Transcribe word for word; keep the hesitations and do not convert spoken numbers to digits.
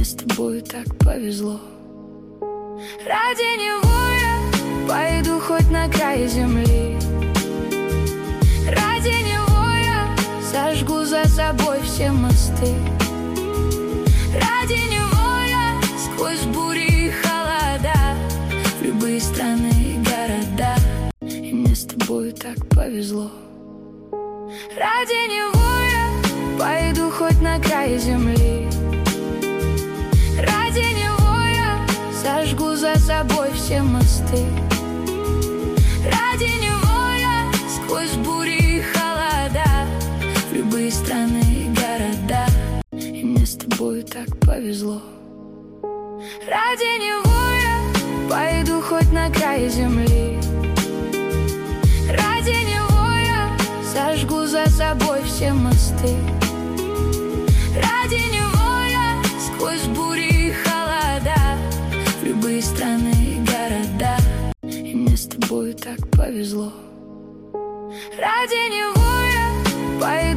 с тобой так повезло. Ради него я пойду хоть на край земли. Ради него я сожгу за собой все мосты. Ради него я сквозь бури и холода в любые страны и города. И мне с тобой так повезло. Ради него я пойду хоть на край земли. Ради него я сожгу за собой все мосты. Ради него я сквозь бури и холода в любые страны и города. И мне с тобой так повезло. Ради него я пойду хоть на край земли. Ради него я сожгу за собой все мосты. Ради него я сквозь бури и холода в любые страны и города. И мне с тобой так повезло. Ради него